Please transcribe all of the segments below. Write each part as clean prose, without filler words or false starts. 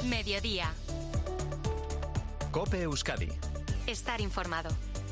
Mediodía. COPE Euskadi. Estar informado.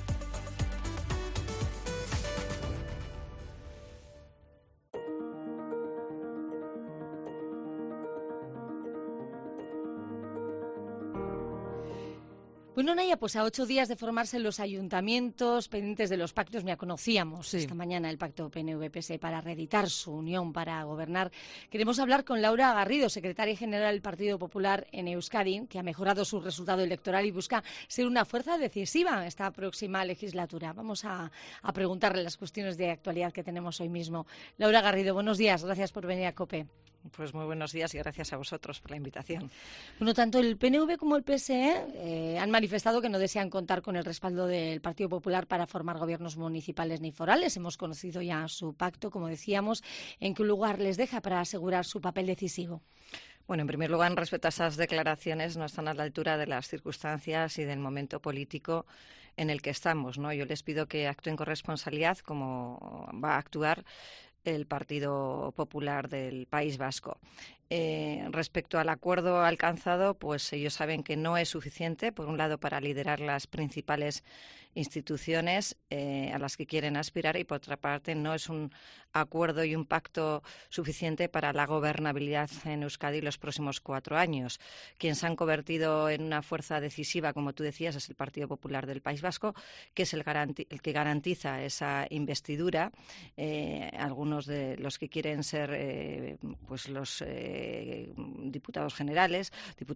Bueno, Naya, pues a 8 días de formarse los ayuntamientos pendientes de los pactos, ya conocíamos esta mañana el pacto PNV-PSE para reeditar su unión para gobernar. Queremos hablar con Laura Garrido, secretaria general del Partido Popular en Euskadi, que ha mejorado su resultado electoral y busca ser una fuerza decisiva esta próxima legislatura. Vamos a preguntarle las cuestiones de actualidad que tenemos hoy mismo. Laura Garrido, buenos días, gracias por venir a COPE. Pues muy buenos días y gracias a vosotros por la invitación. Bueno, tanto el PNV como el PSE han manifestado que no desean contar con el respaldo del Partido Popular para formar gobiernos municipales ni forales. Hemos conocido ya su pacto, como decíamos. ¿En qué lugar les deja para asegurar su papel decisivo? Bueno, en primer lugar, respecto a esas declaraciones, no están a la altura de las circunstancias y del momento político en el que estamos, ¿no? Yo les pido que actúen con responsabilidad, como va a actuar el Partido Popular del País Vasco. Respecto al acuerdo alcanzado, pues ellos saben que no es suficiente, por un lado, para liderar las principales instituciones a las que quieren aspirar y, por otra parte, no es un acuerdo y un pacto suficiente para la gobernabilidad en Euskadi los próximos 4 años. Quien se han convertido en una fuerza decisiva, como tú decías, es el Partido Popular del País Vasco, que es el que garantiza esa investidura. Algunos de los que quieren ser pues los diputadas generales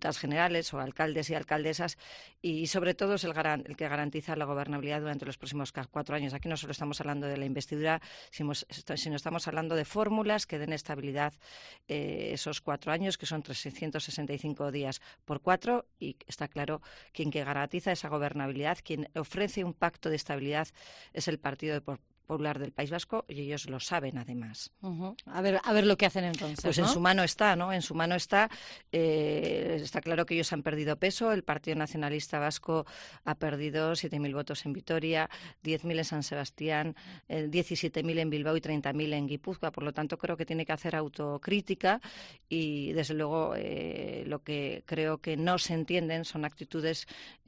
o alcaldes y alcaldesas, y sobre todo es el que garantiza la gobernabilidad durante los próximos 4 años. Aquí no solo estamos hablando de la investidura, sino estamos hablando de fórmulas que den estabilidad esos 4 años, que son 365 días por 4, y está claro quien que garantiza esa gobernabilidad, quien ofrece un pacto de estabilidad, es el Partido Popular del País Vasco, y ellos lo saben además. A ver lo que hacen entonces. Pues ¿no? En su mano está, ¿no? En su mano está. Está claro que ellos han perdido peso. El Partido Nacionalista Vasco ha perdido 7.000 votos en Vitoria, 10.000 en San Sebastián, 17.000 en Bilbao y 30.000 en Guipúzcoa. Por lo tanto, creo que tiene que hacer autocrítica y, desde luego, lo que creo que no se entienden son actitudes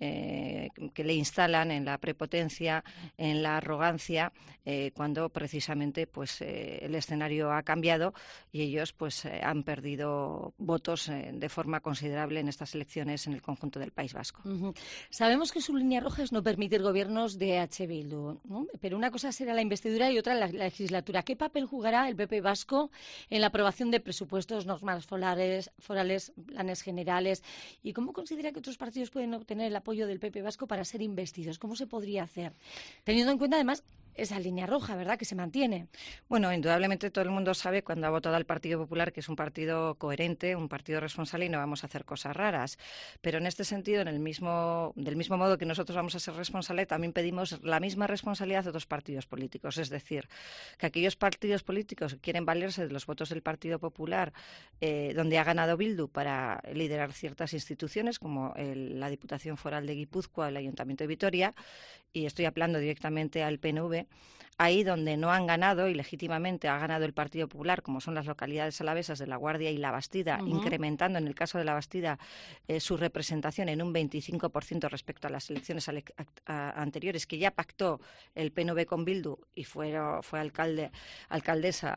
que le instalan en la prepotencia, en la arrogancia, cuando precisamente pues el escenario ha cambiado y ellos pues han perdido votos de forma considerable en estas elecciones en el conjunto del País Vasco. Sabemos que su línea roja es no permitir gobiernos de H. Bildu, ¿no? Pero una cosa será la investidura y otra la legislatura. ¿Qué papel jugará el PP vasco en la aprobación de presupuestos, normas forales, planes generales? ¿Y cómo considera que otros partidos pueden obtener el apoyo del PP vasco para ser investidos? ¿Cómo se podría hacer? Teniendo en cuenta, además, esa línea roja, ¿verdad?, que se mantiene. Bueno, indudablemente todo el mundo sabe, cuando ha votado al Partido Popular, que es un partido coherente, un partido responsable, y no vamos a hacer cosas raras. Pero en este sentido, del mismo modo que nosotros vamos a ser responsables, también pedimos la misma responsabilidad a otros partidos políticos. Es decir, que aquellos partidos políticos que quieren valerse de los votos del Partido Popular, donde ha ganado Bildu para liderar ciertas instituciones, como la Diputación Foral de Guipúzcoa, el Ayuntamiento de Vitoria, y estoy hablando directamente al PNV, ahí donde no han ganado y legítimamente ha ganado el Partido Popular, como son las localidades alavesas de La Guardia y La Bastida, incrementando en el caso de La Bastida su representación en un 25% respecto a las elecciones anteriores, que ya pactó el PNV con Bildu y fue alcaldesa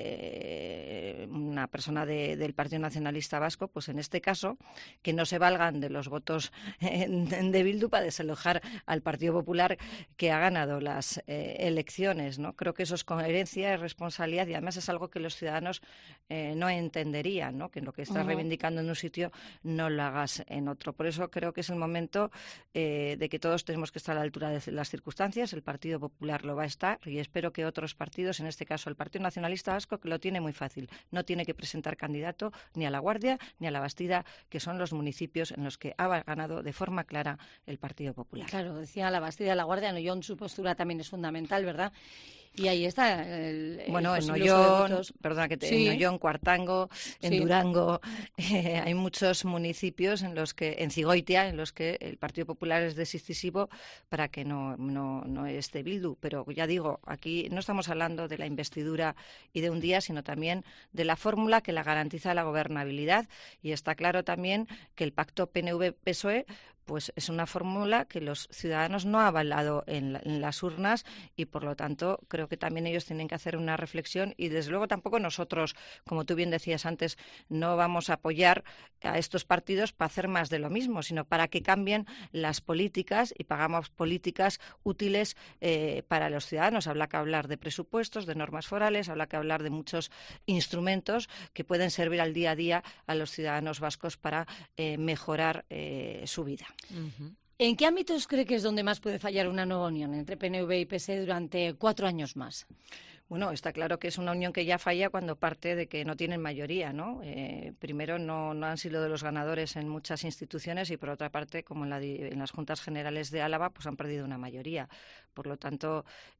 una persona del Partido Nacionalista Vasco. Pues en este caso, que no se valgan de los votos de Bildu para desalojar al Partido Popular, que ha ganado las elecciones, ¿no? Creo que eso es coherencia y responsabilidad, y además es algo que los ciudadanos no entenderían, ¿no? Que lo que estás reivindicando en un sitio no lo hagas en otro. Por eso creo que es el momento de que todos tenemos que estar a la altura de las circunstancias. El Partido Popular lo va a estar, y espero que otros partidos, en este caso el Partido Nacionalista Vasco, que lo tiene muy fácil, no tiene que presentar candidato ni a La Guardia ni a La Bastida, que son los municipios en los que ha ganado de forma clara el Partido Popular. Claro, decía La Bastida, La Guardia, no, su postura también es fundamental, ¿verdad? Y ahí está bueno, en posible uso de Ollón, votos. perdona que Sí. en Ollón, Cuartango, en Sí. Durango, hay muchos municipios en Cigoitia, en los que el Partido Popular es decisivo para que no esté Bildu. Pero ya digo, aquí no estamos hablando de la investidura y de un día, sino también de la fórmula que la garantiza la gobernabilidad. Y está claro también que el pacto PNV-PSOE pues es una fórmula que los ciudadanos no han avalado en las urnas y, por lo tanto, creo que también ellos tienen que hacer una reflexión y, desde luego, tampoco nosotros, como tú bien decías antes, no vamos a apoyar a estos partidos para hacer más de lo mismo, sino para que cambien las políticas y pagamos políticas útiles para los ciudadanos. Habla que hablar de presupuestos, de normas forales, habla que hablar de muchos instrumentos que pueden servir al día a día a los ciudadanos vascos para mejorar su vida. ¿En qué ámbitos cree que es donde más puede fallar una nueva unión entre PNV y PSE durante 4 años más? Bueno, está claro que es una unión que ya falla cuando parte de que no tienen mayoría, ¿no? Primero, no han sido de los ganadores en muchas instituciones y, por otra parte, como en las Juntas Generales de Álava, pues han perdido una mayoría. Por lo tanto,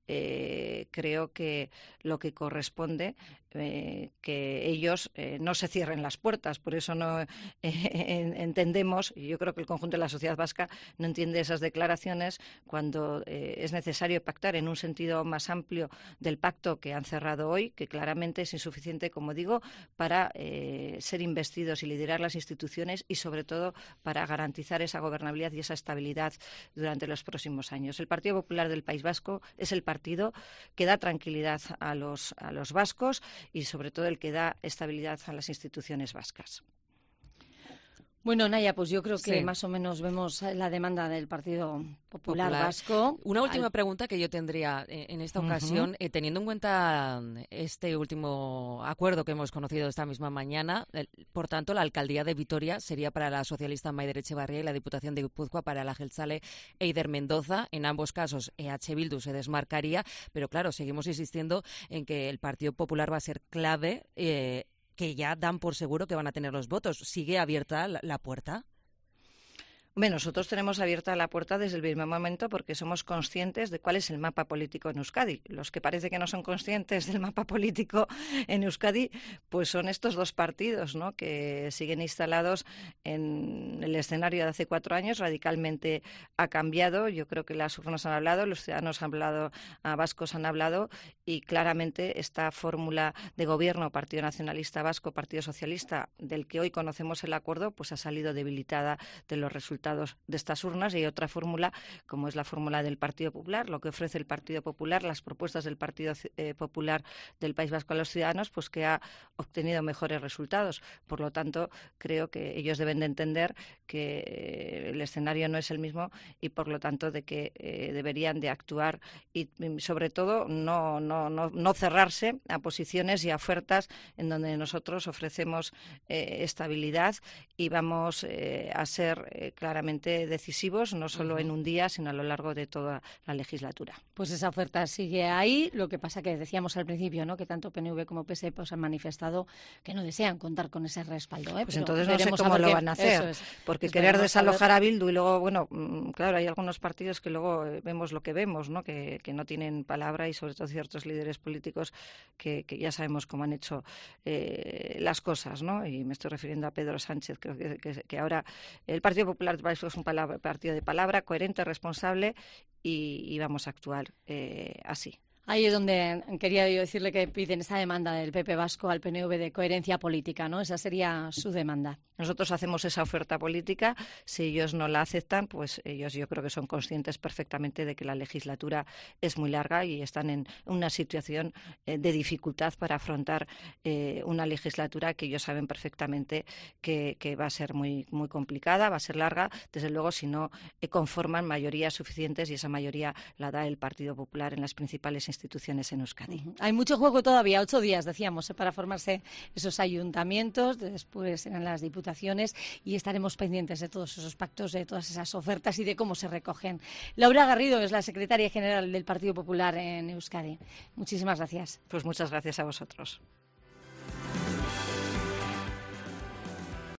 creo que lo que corresponde que ellos no se cierren las puertas. Por eso no entendemos, y yo creo que el conjunto de la sociedad vasca no entiende esas declaraciones cuando es necesario pactar en un sentido más amplio del pacto que han cerrado hoy, que claramente es insuficiente, como digo, para ser investidos y liderar las instituciones y, sobre todo, para garantizar esa gobernabilidad y esa estabilidad durante los próximos años. El Partido Popular del País Vasco es el partido que da tranquilidad a los vascos y, sobre todo, el que da estabilidad a las instituciones vascas. Bueno, Naya, pues yo creo que más o menos vemos la demanda del Partido Popular Vasco. Una última pregunta que yo tendría en esta ocasión, teniendo en cuenta este último acuerdo que hemos conocido esta misma mañana, por tanto, la alcaldía de Vitoria sería para la socialista Maider Etxebarria y la Diputación de Guipúzcoa para la jeltzale Eider Mendoza. En ambos casos, EH Bildu se desmarcaría, pero claro, seguimos insistiendo en que el Partido Popular va a ser clave, que ya dan por seguro que van a tener los votos. ¿Sigue abierta la puerta? Bueno, nosotros tenemos abierta la puerta desde el primer momento porque somos conscientes de cuál es el mapa político en Euskadi. Los que parece que no son conscientes del mapa político en Euskadi, pues son estos dos partidos, ¿no?, que siguen instalados en el escenario de hace 4 años. Radicalmente ha cambiado. Yo creo que las urnas han hablado, los ciudadanos han hablado, vascos han hablado, y claramente esta fórmula de gobierno, Partido Nacionalista Vasco, Partido Socialista, del que hoy conocemos el acuerdo, pues ha salido debilitada de los resultados de estas urnas. Y hay otra fórmula, como es la fórmula del Partido Popular, lo que ofrece el Partido Popular, las propuestas del Partido Popular del País Vasco a los ciudadanos, pues que ha obtenido mejores resultados. Por lo tanto, creo que ellos deben de entender que el escenario no es el mismo y, por lo tanto, de que deberían de actuar y, sobre todo, no cerrarse a posiciones y a ofertas en donde nosotros ofrecemos estabilidad y vamos a ser claramente decisivos, no solo en un día, sino a lo largo de toda la legislatura. Pues esa oferta sigue ahí. Lo que pasa que decíamos al principio, ¿no?, que tanto PNV como PSE pues han manifestado que no desean contar con ese respaldo. Pues pero entonces no sé cómo lo van a hacer, porque querer desalojar a Bildu y luego, bueno, claro, hay algunos partidos que luego vemos lo que vemos, ¿no?, que no tienen palabra, y sobre todo ciertos líderes políticos que ya sabemos cómo han hecho las cosas, ¿no? Y me estoy refiriendo a Pedro Sánchez. Creo que ahora el Partido Popular es un partido de palabra, coherente, responsable, y vamos a actuar así. Ahí es donde quería yo decirle que piden esa demanda del PP vasco al PNV de coherencia política, ¿no? Esa sería su demanda. Nosotros hacemos esa oferta política. Si ellos no la aceptan, pues ellos, yo creo que son conscientes perfectamente de que la legislatura es muy larga y están en una situación de dificultad para afrontar una legislatura que ellos saben perfectamente que va a ser muy, muy complicada, va a ser larga, desde luego, si no conforman mayorías suficientes, y esa mayoría la da el Partido Popular en las principales instituciones en Euskadi. Hay mucho juego todavía, 8 días, decíamos, para formarse esos ayuntamientos, después serán las diputaciones, y estaremos pendientes de todos esos pactos, de todas esas ofertas y de cómo se recogen. Laura Garrido es la secretaria general del Partido Popular en Euskadi. Muchísimas gracias. Pues muchas gracias a vosotros.